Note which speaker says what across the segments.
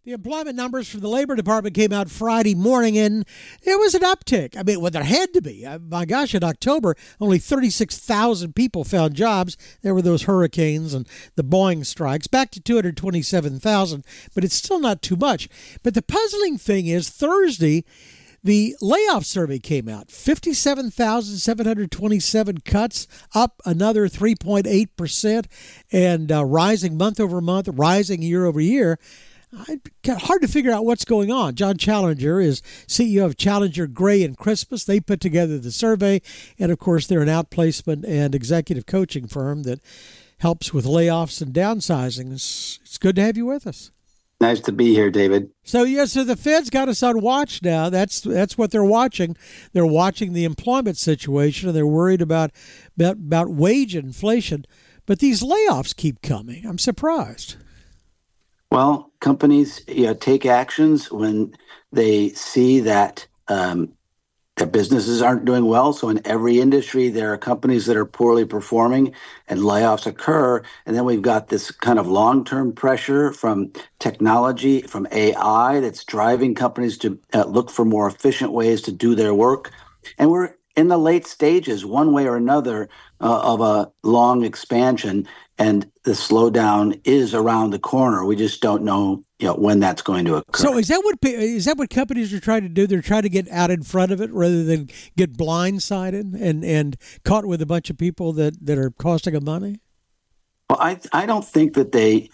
Speaker 1: The employment numbers from the Labor Department came out Friday morning, and it was an uptick. I mean, well, there had to be. My gosh, in October, only 36,000 people found jobs. There were those hurricanes and the Boeing strikes, back to 227,000, but it's still not too much. But the puzzling thing is, Thursday, the layoff survey came out. 57,727 cuts, up another 3.8%, and rising month over month, rising year over year. Hard to figure out what's going on. John Challenger is CEO of Challenger, Gray and Crispus. They put together the survey, and of course they're an outplacement and executive coaching firm that helps with layoffs and downsizing. It's good to have you with us.
Speaker 2: Nice to be here, David.
Speaker 1: So the Fed's got us on watch now. That's what they're watching. They're watching the employment situation, and they're worried about wage inflation. But these layoffs keep coming. I'm surprised.
Speaker 2: Well, companies take actions when they see that their businesses aren't doing well. So in every industry, there are companies that are poorly performing and layoffs occur. And then we've got this kind of long-term pressure from technology, from AI, that's driving companies to look for more efficient ways to do their work. And we're in the late stages, one way or another, of a long expansion. And the slowdown is around the corner. We just don't know, when that's going to occur.
Speaker 1: So is that what companies are trying to do? They're trying to get out in front of it rather than get blindsided and caught with a bunch of people that are costing them money?
Speaker 2: Well, I don't think that they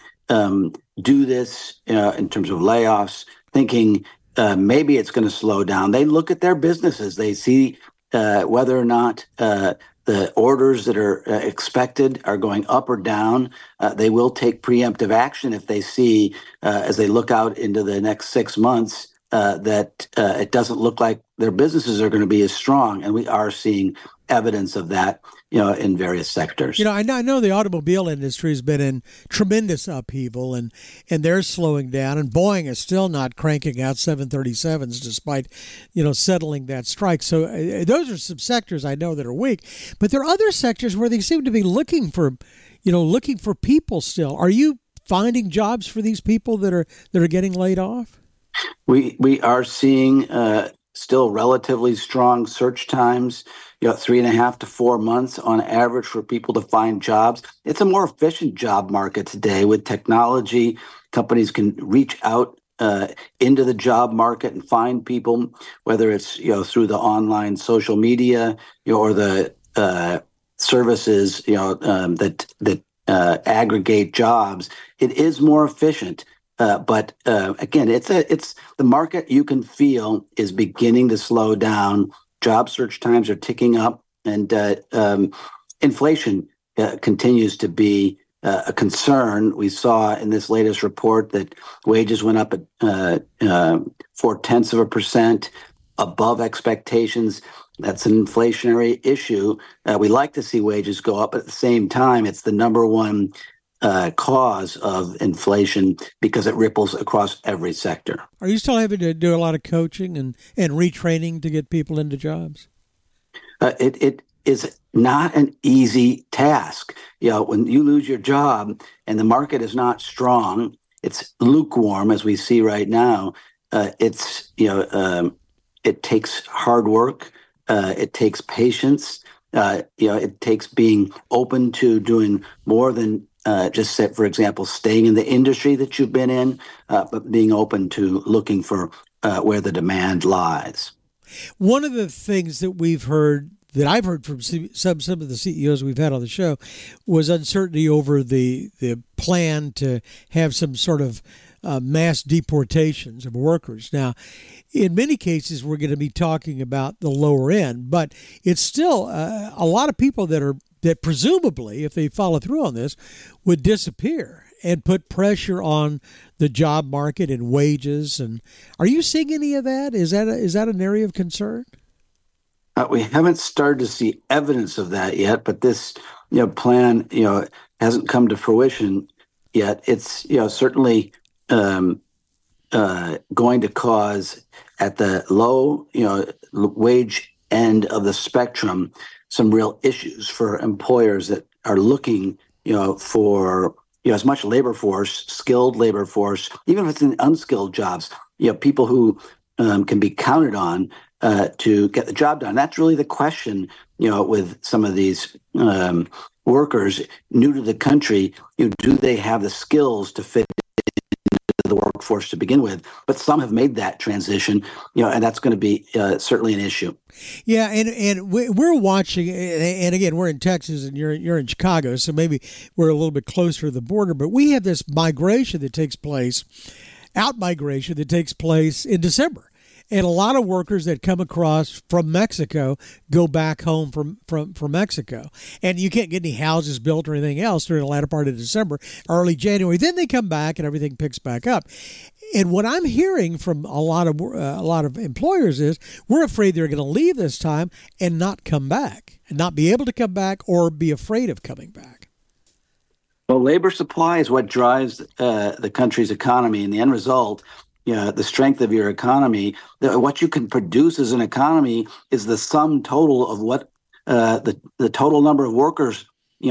Speaker 2: do this in terms of layoffs, thinking maybe it's going to slow down. They look at their businesses. They see whether or not the orders that are expected are going up or down. They will take preemptive action if they see, as they look out into the next 6 months, that it doesn't look like their businesses are going to be as strong. And we are seeing evidence of that, in various sectors.
Speaker 1: I know the automobile industry has been in tremendous upheaval, and they're slowing down. And Boeing is still not cranking out 737s despite, settling that strike. So those are some sectors I know that are weak. But there are other sectors where they seem to be looking for people still. Are you finding jobs for these people that are getting laid off?
Speaker 2: We are seeing still relatively strong search times, 3.5 to 4 months on average for people to find jobs. It's a more efficient job market today with technology. Companies can reach out into the job market and find people, whether it's through the online social media or the services that aggregate jobs. It is more efficient. But again, it's the market you can feel is beginning to slow down. Job search times are ticking up, and inflation continues to be a concern. We saw in this latest report that wages went up at 0.4% above expectations. That's an inflationary issue. We like to see wages go up, but at the same time, it's the number one cause of inflation because it ripples across every sector.
Speaker 1: Are you still having to do a lot of coaching and retraining to get people into jobs?
Speaker 2: It is not an easy task. When you lose your job and the market is not strong, it's lukewarm as we see right now. It takes hard work. It takes patience. It takes being open to doing more than just say, for example, staying in the industry that you've been in, but being open to looking for where the demand lies.
Speaker 1: One of the things that I've heard from some of the CEOs we've had on the show was uncertainty over the plan to have some sort of mass deportations of workers. Now, in many cases, we're going to be talking about the lower end, but it's still a lot of people that presumably, if they follow through on this, would disappear and put pressure on the job market and wages. And are you seeing any of that? Is that an area of concern?
Speaker 2: We haven't started to see evidence of that yet, but this plan hasn't come to fruition yet. It's certainly going to cause at the low wage end of the spectrum some real issues for employers that are looking for as much labor force, skilled labor force, even if it's in unskilled jobs, people who can be counted on to get the job done. That's really the question, with some of these workers new to the country. Do they have the skills to fit the workforce to begin with? But some have made that transition, and that's going to be certainly an issue.
Speaker 1: Yeah, and we're watching, and again, we're in Texas, and you're in Chicago, so maybe we're a little bit closer to the border. But we have this migration that takes place, out-migration that takes place in December. And a lot of workers that come across from Mexico go back home from Mexico. And you can't get any houses built or anything else during the latter part of December, early January. Then they come back and everything picks back up. And what I'm hearing from a lot of employers is we're afraid they're going to leave this time and not come back, and not be able to come back, or be afraid of coming back.
Speaker 2: Well, labor supply is what drives the country's economy, and the end result, the strength of your economy, what you can produce as an economy is the sum total of what the total number of workers,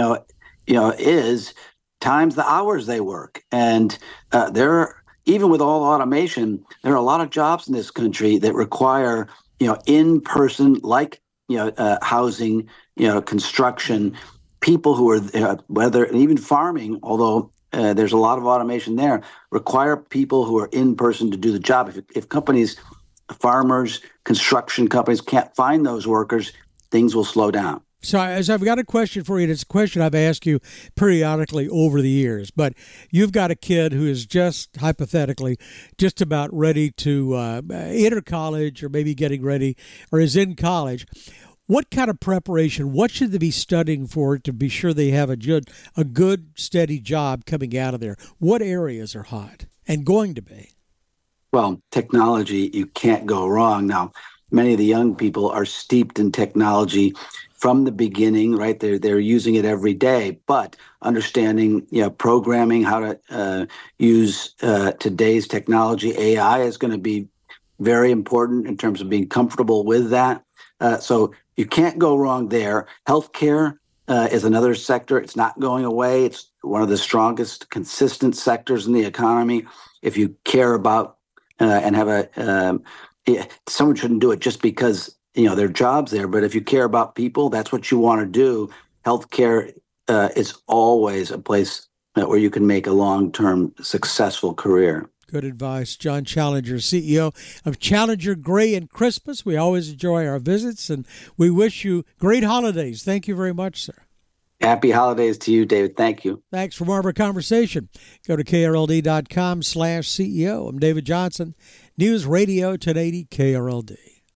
Speaker 2: is times the hours they work. And even with all automation, there are a lot of jobs in this country that require, in-person, like, housing, construction, people who are whether even farming, although there's a lot of automation there, require people who are in person to do the job. If companies, farmers, construction companies can't find those workers, things will slow down.
Speaker 1: So as I've got a question for you, and it's a question I've asked you periodically over the years, but you've got a kid who is just hypothetically just about ready to enter college, or maybe getting ready, or is in college. What kind of preparation, what should they be studying for to be sure they have a good, steady job coming out of there? What areas are hot and going to be?
Speaker 2: Well, technology, you can't go wrong. Now, many of the young people are steeped in technology from the beginning, right? They're using it every day, but understanding, programming, how to use today's technology. AI is going to be very important in terms of being comfortable with that. So you can't go wrong there. Healthcare is another sector. It's not going away. It's one of the strongest, consistent sectors in the economy. If you care about and have someone shouldn't do it just because their job's there, but if you care about people, that's what you want to do. Healthcare is always a place where you can make a long-term successful career.
Speaker 1: Good advice. John Challenger, CEO of Challenger Gray and Crispus. We always enjoy our visits, and we wish you great holidays. Thank you very much, sir.
Speaker 2: Happy holidays to you, David. Thank you.
Speaker 1: Thanks for more of our conversation. Go to krld.com/CEO. I'm David Johnson, News Radio 1080 KRLD.